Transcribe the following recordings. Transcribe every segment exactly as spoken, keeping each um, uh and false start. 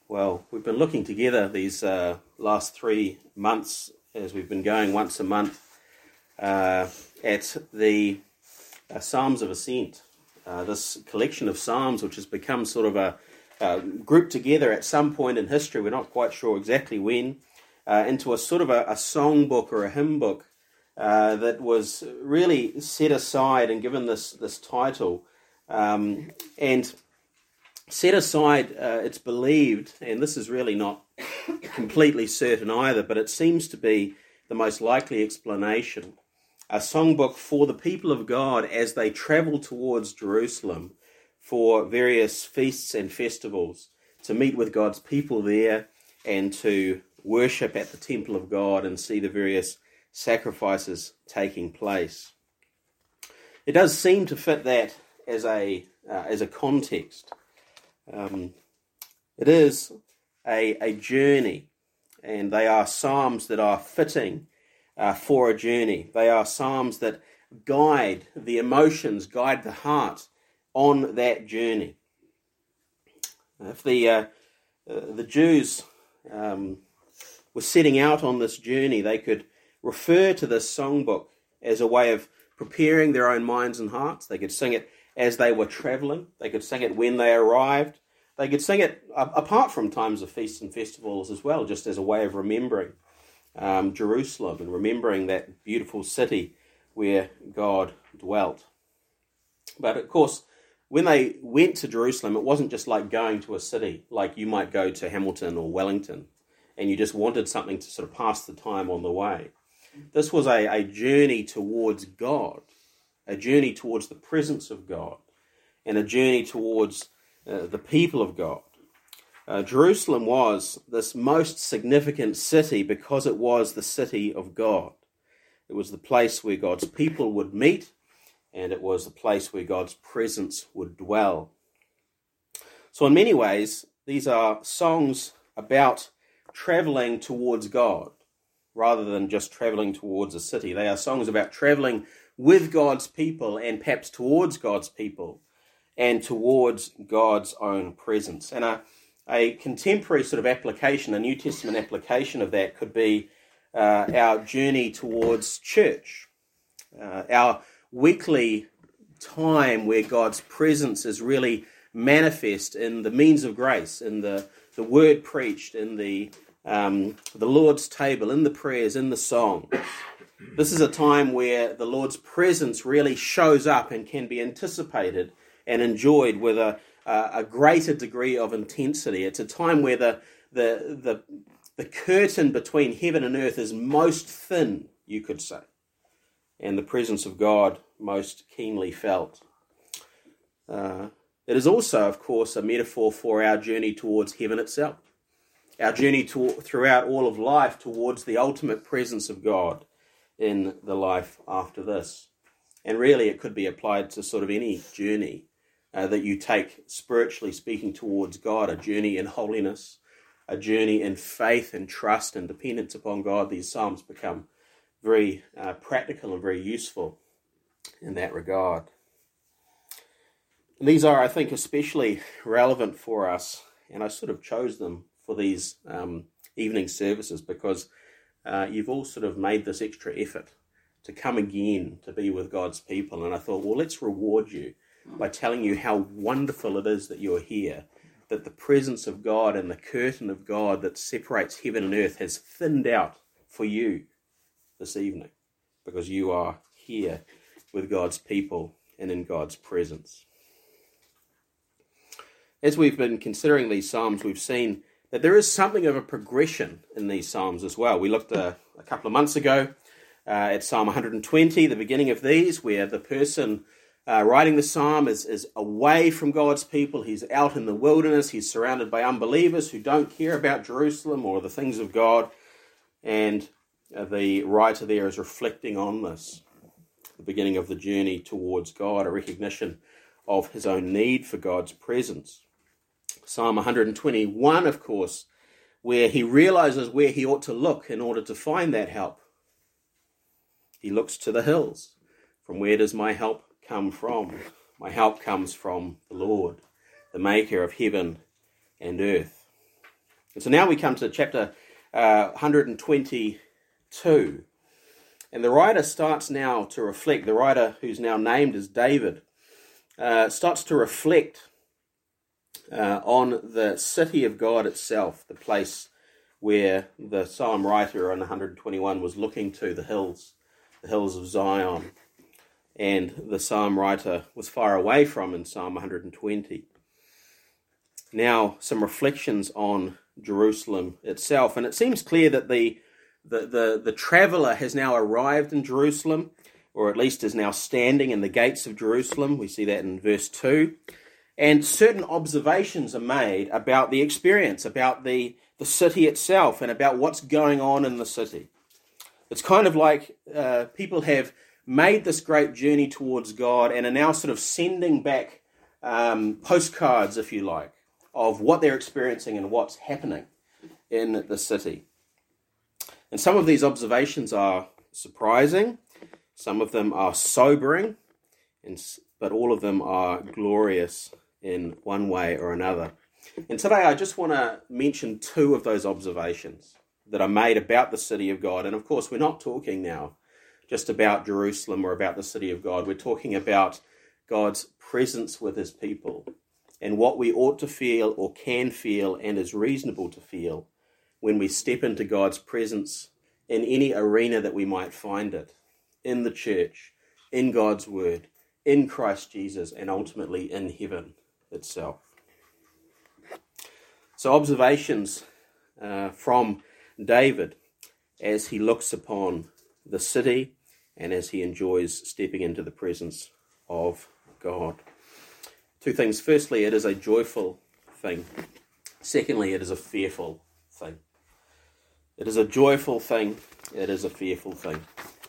Well, we've been looking together these uh, last three months as we've been going once a month uh, at the uh, Psalms of Ascent, uh, this collection of psalms which has become sort of a uh, grouped together at some point in history, we're not quite sure exactly when, uh, into a sort of a, a song book or a hymn book uh, that was really set aside and given this, this title. Um, and Set aside, uh, it's believed, and this is really not completely certain either, but it seems to be the most likely explanation, a songbook for the people of God as they travel towards Jerusalem for various feasts and festivals, to meet with God's people there and to worship at the temple of God and see the various sacrifices taking place. It does seem to fit that as a uh, as a context. Um, it is a, a journey, and they are psalms that are fitting uh, for a journey. They are psalms that guide the emotions, guide the heart on that journey. If the uh, uh, the Jews um, were setting out on this journey, they could refer to this songbook as a way of preparing their own minds and hearts. They could sing it as they were travelling. They could sing it when they arrived. They could sing it uh, apart from times of feasts and festivals as well, just as a way of remembering um, Jerusalem and remembering that beautiful city where God dwelt. But of course, when they went to Jerusalem, it wasn't just like going to a city, like you might go to Hamilton or Wellington, and you just wanted something to sort of pass the time on the way. This was a, a journey towards God, a journey towards the presence of God, and a journey towards uh, the people of God. Uh, Jerusalem was this most significant city because it was the city of God. It was the place where God's people would meet, and it was the place where God's presence would dwell. So in many ways, these are songs about travelling towards God, rather than just travelling towards a city. They are songs about travelling with God's people and perhaps towards God's people and towards God's own presence. And a, a contemporary sort of application, a New Testament application of that could be uh, our journey towards church, uh, our weekly time where God's presence is really manifest in the means of grace, in the, the word preached, in the Um, the Lord's table, in the prayers, in the song. This is a time where the Lord's presence really shows up and can be anticipated and enjoyed with a, a, a greater degree of intensity. It's a time where the, the, the, the curtain between heaven and earth is most thin, you could say, and the presence of God most keenly felt. Uh, it is also, of course, a metaphor for our journey towards heaven itself. Our journey to, throughout all of life towards the ultimate presence of God in the life after this. And really it could be applied to sort of any journey uh, that you take spiritually speaking towards God, a journey in holiness, a journey in faith and trust and dependence upon God. These psalms become very uh, practical and very useful in that regard. And these are, I think, especially relevant for us, and I sort of chose them for these um, evening services because uh, you've all sort of made this extra effort to come again to be with God's people. And I thought, well, let's reward you by telling you how wonderful it is that you're here, that the presence of God and the curtain of God that separates heaven and earth has thinned out for you this evening because you are here with God's people and in God's presence. As we've been considering these psalms, we've seen that there is something of a progression in these psalms as well. We looked uh, a couple of months ago uh, at Psalm one hundred twenty, the beginning of these, where the person uh, writing the psalm is, is away from God's people. He's out in the wilderness. He's surrounded by unbelievers who don't care about Jerusalem or the things of God. And uh, the writer there is reflecting on this, the beginning of the journey towards God, a recognition of his own need for God's presence. Psalm one hundred twenty-one, of course, where he realizes where he ought to look in order to find that help. He looks to the hills. From where does my help come from? My help comes from the Lord, the maker of heaven and earth. And so now we come to chapter uh, one hundred twenty-two. And the writer starts now to reflect, the writer who's now named as David, uh, starts to reflect uh, on the city of God itself, the place where the psalm writer in one hundred twenty-one was looking to, the hills, the hills of Zion, and the psalm writer was far away from in Psalm one hundred twenty. Now, some reflections on Jerusalem itself, and it seems clear that the The, the, the traveller has now arrived in Jerusalem, or at least is now standing in the gates of Jerusalem. We see that in verse two. And certain observations are made about the experience, about the, the city itself, and about what's going on in the city. It's kind of like uh, people have made this great journey towards God and are now sort of sending back um, postcards, if you like, of what they're experiencing and what's happening in the city. And some of these observations are surprising, some of them are sobering, and, but all of them are glorious in one way or another. And today I just want to mention two of those observations that are made about the city of God. And of course, we're not talking now just about Jerusalem or about the city of God. We're talking about God's presence with his people and what we ought to feel or can feel and is reasonable to feel when we step into God's presence in any arena that we might find it, in the church, in God's word, in Christ Jesus, and ultimately in heaven itself. So observations uh, from David as he looks upon the city and as he enjoys stepping into the presence of God. Two things. Firstly, it is a joyful thing. Secondly, it is a fearful thing. It is a joyful thing. It is a fearful thing.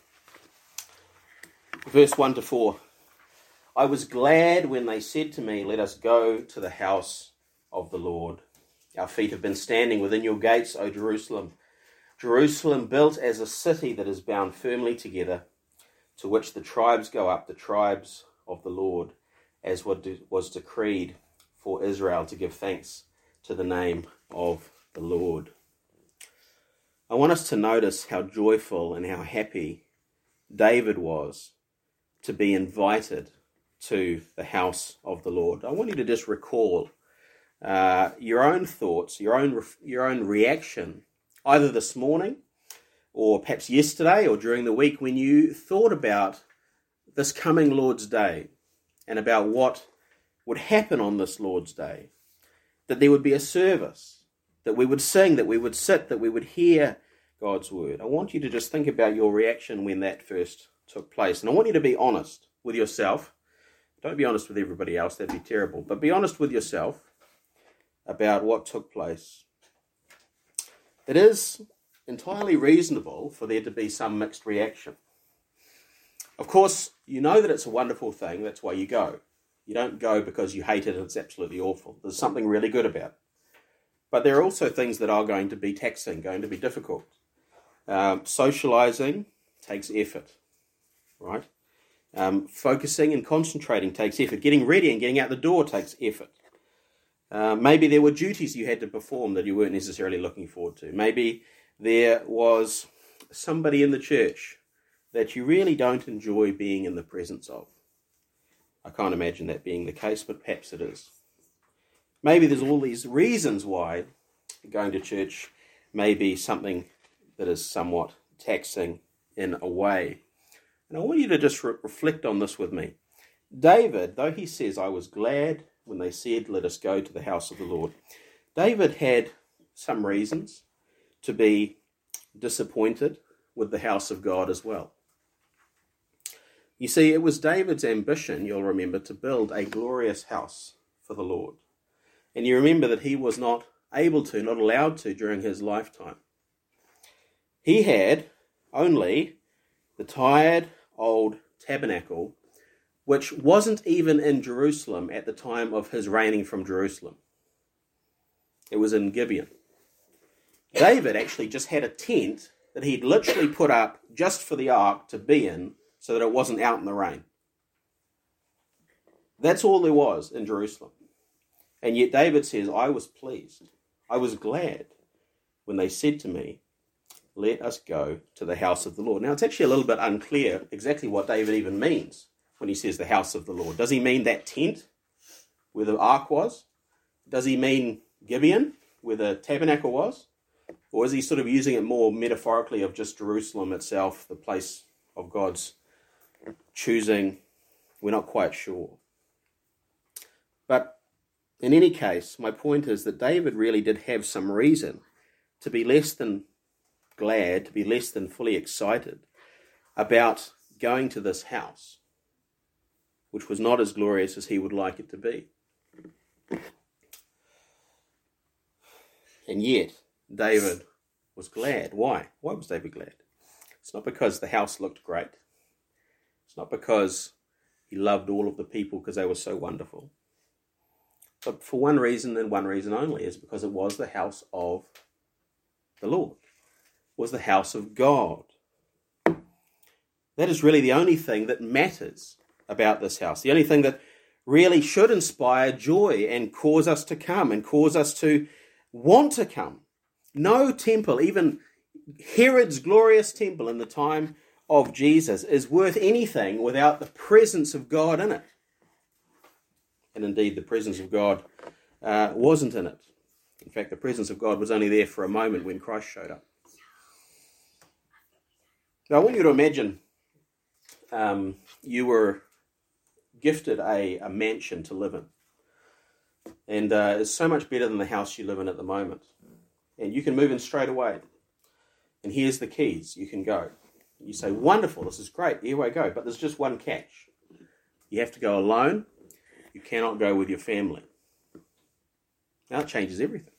Verse one to four. I was glad when they said to me, let us go to the house of the Lord. Our feet have been standing within your gates, O Jerusalem. Jerusalem built as a city that is bound firmly together, to which the tribes go up, the tribes of the Lord, as was decreed for Israel to give thanks to the name of the Lord. I want us to notice how joyful and how happy David was to be invited to the house of the Lord. I want you to just recall uh, your own thoughts, your own your own reaction, either this morning or perhaps yesterday or during the week when you thought about this coming Lord's Day and about what would happen on this Lord's Day, that there would be a service, that we would sing, that we would sit, that we would hear God's word. I want you to just think about your reaction when that first took place. And I want you to be honest with yourself. Don't be honest with everybody else, that'd be terrible. But be honest with yourself about what took place. It is entirely reasonable for there to be some mixed reaction. Of course, you know that it's a wonderful thing, that's why you go. You don't go because you hate it and it's absolutely awful. There's something really good about it. But there are also things that are going to be taxing, going to be difficult. Um, socializing takes effort, right? Um, focusing and concentrating takes effort. Getting ready and getting out the door takes effort. Uh, maybe there were duties you had to perform that you weren't necessarily looking forward to. Maybe there was somebody in the church that you really don't enjoy being in the presence of. I can't imagine that being the case, but perhaps it is. Maybe there's all these reasons why going to church may be something that is somewhat taxing in a way. And I want you to just re- reflect on this with me. David, though he says, I was glad when they said, let us go to the house of the Lord, David had some reasons to be disappointed with the house of God as well. You see, it was David's ambition, you'll remember, to build a glorious house for the Lord. And you remember that he was not able to, not allowed to during his lifetime. He had only the tired old tabernacle, which wasn't even in Jerusalem at the time of his reigning from Jerusalem. It was in Gibeon. David actually just had a tent that he'd literally put up just for the ark to be in so that it wasn't out in the rain. That's all there was in Jerusalem. And yet David says, I was pleased. I was glad when they said to me, let us go to the house of the Lord. Now, it's actually a little bit unclear exactly what David even means when he says the house of the Lord. Does he mean that tent where the ark was? Does he mean Gibeon, where the tabernacle was? Or is he sort of using it more metaphorically of just Jerusalem itself, the place of God's choosing? We're not quite sure. But in any case, my point is that David really did have some reason to be less than glad, to be less than fully excited about going to this house, which was not as glorious as he would like it to be. And yet, David was glad. Why? Why was David glad? It's not because the house looked great. It's not because he loved all of the people because they were so wonderful. But for one reason and one reason only, is because it was the house of the Lord. It was the house of God. That is really the only thing that matters about this house. The only thing that really should inspire joy and cause us to come and cause us to want to come. No temple, even Herod's glorious temple in the time of Jesus, is worth anything without the presence of God in it. And indeed, the presence of God uh, wasn't in it. In fact, the presence of God was only there for a moment when Christ showed up. Now, I want you to imagine um, you were gifted a, a mansion to live in. And uh, it's so much better than the house you live in at the moment. And you can move in straight away. And here's the keys. You can go. You say, wonderful, this is great. Here I go. But there's just one catch. You have to go alone. You cannot go with your family. Now it changes everything.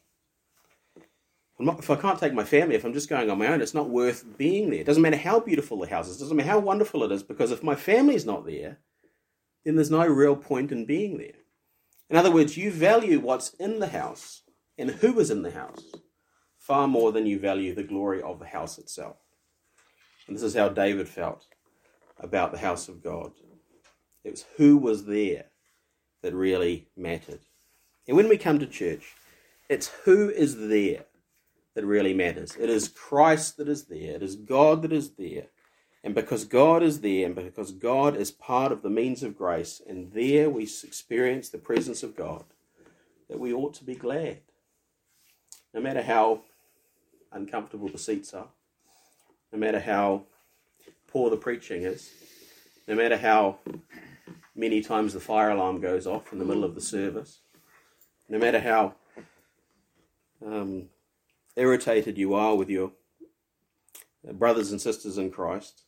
I'm not, if I can't take my family, if I'm just going on my own, it's not worth being there. It doesn't matter how beautiful the house is. It doesn't matter how wonderful it is. Because if my family's not there, then there's no real point in being there. In other words, you value what's in the house and who is in the house far more than you value the glory of the house itself. And this is how David felt about the house of God. It was who was there that really mattered. And when we come to church, it's who is there that really matters. It is Christ that is there. It is God that is there. And because God is there, and because God is part of the means of grace, and there we experience the presence of God, that we ought to be glad. No matter how uncomfortable the seats are, no matter how poor the preaching is, no matter how many times the fire alarm goes off in the middle of the service, no matter how um, irritated you are with your brothers and sisters in Christ,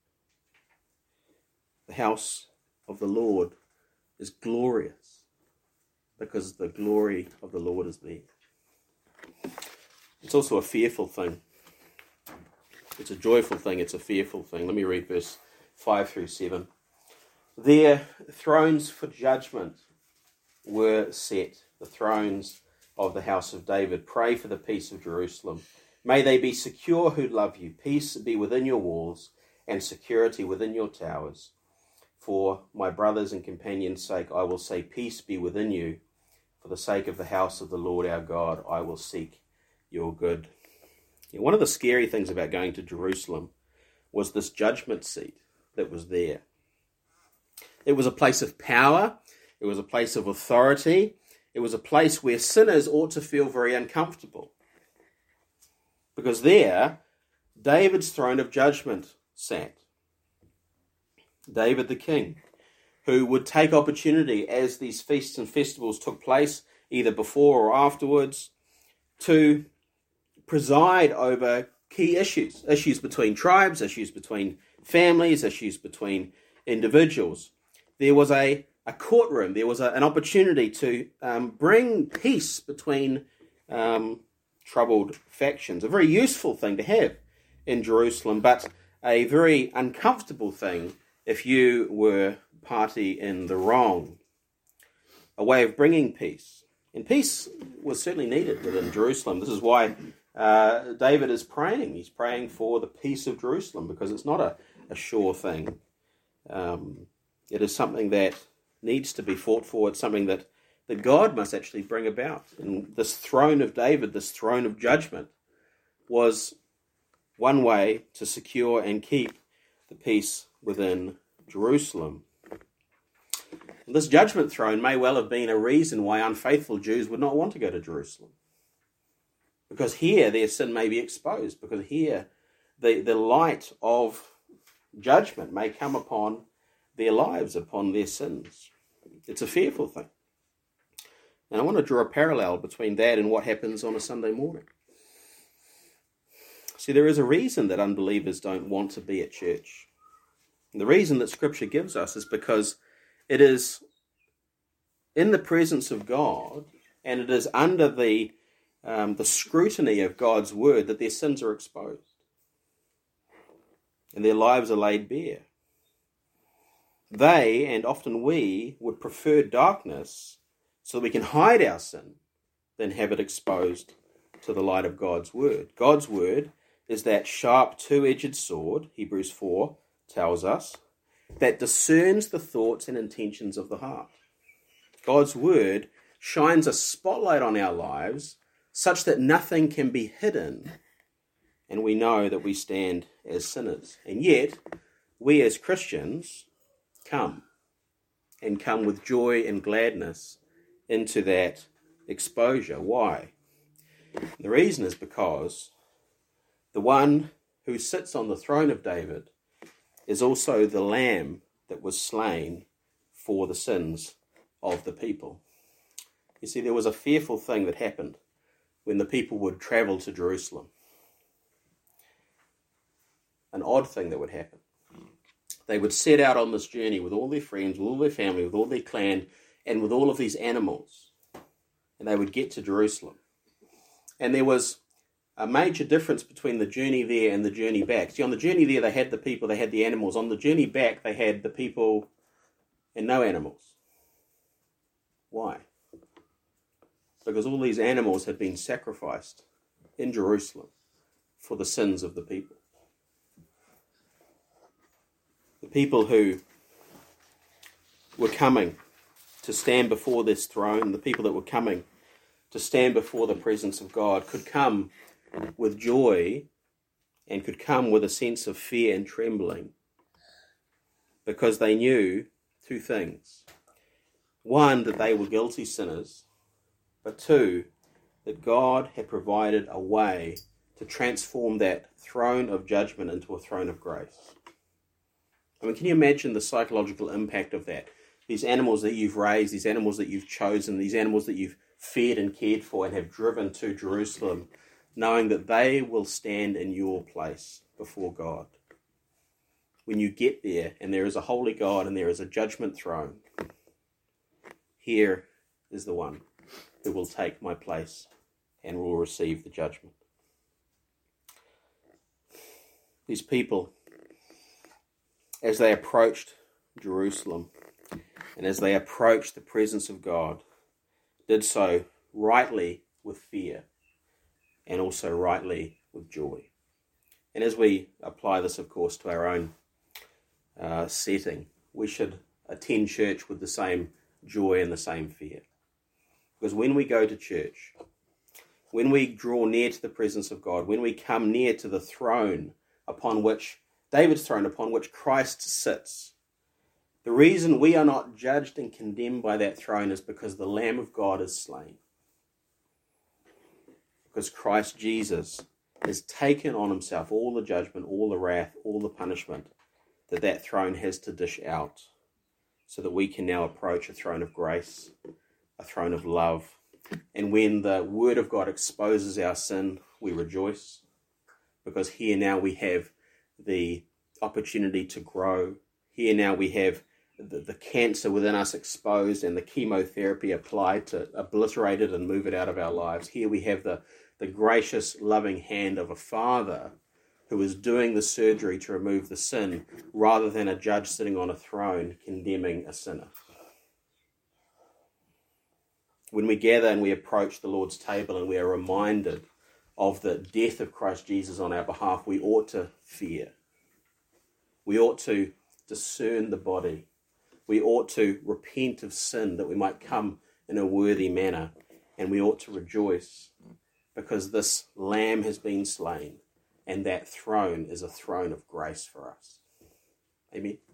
the house of the Lord is glorious because the glory of the Lord is there. It's also a fearful thing. It's a joyful thing, it's a fearful thing. Let me read verse five through seven. Their thrones for judgment were set, the thrones of the house of David. Pray for the peace of Jerusalem. May they be secure who love you. Peace be within your walls and security within your towers. For my brothers and companions' sake, I will say, peace be within you. For the sake of the house of the Lord our God, I will seek your good. Yeah, one of the scary things about going to Jerusalem was this judgment seat that was there. It was a place of power. It was a place of authority. It was a place where sinners ought to feel very uncomfortable. Because there, David's throne of judgment sat. David the king, who would take opportunity as these feasts and festivals took place, either before or afterwards, to preside over key issues, issues between tribes, issues between families, issues between individuals. There was a, a courtroom, there was a, an opportunity to um, bring peace between um, troubled factions, a very useful thing to have in Jerusalem, but a very uncomfortable thing if you were party in the wrong. A way of bringing peace. And peace was certainly needed within Jerusalem. This is why uh, David is praying. He's praying for the peace of Jerusalem, because it's not a, a sure thing. Um, it is something that needs to be fought for. It's something that that God must actually bring about. And this throne of David, this throne of judgment, was one way to secure and keep the peace within Jerusalem. This judgment throne may well have been a reason why unfaithful Jews would not want to go to Jerusalem. Because here their sin may be exposed, because here the, the light of judgment may come upon their lives, upon their sins. It's a fearful thing. And I want to draw a parallel between that and what happens on a Sunday morning. See, there is a reason that unbelievers don't want to be at church. And the reason that Scripture gives us is because it is in the presence of God, and it is under the um, the scrutiny of God's word that their sins are exposed. And their lives are laid bare. They, and often we, would prefer darkness so that we can hide our sin than have it exposed to the light of God's word. God's word is that sharp two-edged sword, Hebrews four tells us, that discerns the thoughts and intentions of the heart. God's word shines a spotlight on our lives such that nothing can be hidden, and we know that we stand as sinners. And yet, we as Christians come, and come with joy and gladness into that exposure. Why? The reason is because the one who sits on the throne of David is also the lamb that was slain for the sins of the people. You see, there was a fearful thing that happened when the people would travel to Jerusalem. An odd thing that would happen. They would set out on this journey with all their friends, with all their family, with all their clan, and with all of these animals. And they would get to Jerusalem. And there was a major difference between the journey there and the journey back. See, on the journey there, they had the people, they had the animals. On the journey back, they had the people and no animals. Why? Because all these animals had been sacrificed in Jerusalem for the sins of the people. The people who were coming to stand before this throne, the people that were coming to stand before the presence of God, could come with joy and could come with a sense of fear and trembling because they knew two things. One, that they were guilty sinners, but two, that God had provided a way to transform that throne of judgment into a throne of grace. I mean, can you imagine the psychological impact of that? These animals that you've raised, these animals that you've chosen, these animals that you've fed and cared for and have driven to Jerusalem, knowing that they will stand in your place before God. When you get there and there is a holy God and there is a judgment throne, here is the one who will take my place and will receive the judgment. These people, as they approached Jerusalem and as they approached the presence of God, did so rightly with fear and also rightly with joy. And as we apply this, of course, to our own uh, setting, we should attend church with the same joy and the same fear. Because when we go to church, when we draw near to the presence of God, when we come near to the throne upon which, David's throne upon which Christ sits, the reason we are not judged and condemned by that throne is because the Lamb of God is slain. Because Christ Jesus has taken on himself all the judgment, all the wrath, all the punishment that that throne has to dish out, so that we can now approach a throne of grace, a throne of love. And when the word of God exposes our sin, we rejoice, because here now we have the opportunity to grow. Here now we have the, the cancer within us exposed and the chemotherapy applied to obliterate it and move it out of our lives. Here we have the, the gracious, loving hand of a father who is doing the surgery to remove the sin, rather than a judge sitting on a throne condemning a sinner. When we gather and we approach the Lord's table and we are reminded of the death of Christ Jesus on our behalf, we ought to fear. We ought to discern the body. We ought to repent of sin, that we might come in a worthy manner, and we ought to rejoice because this Lamb has been slain, and that throne is a throne of grace for us. Amen.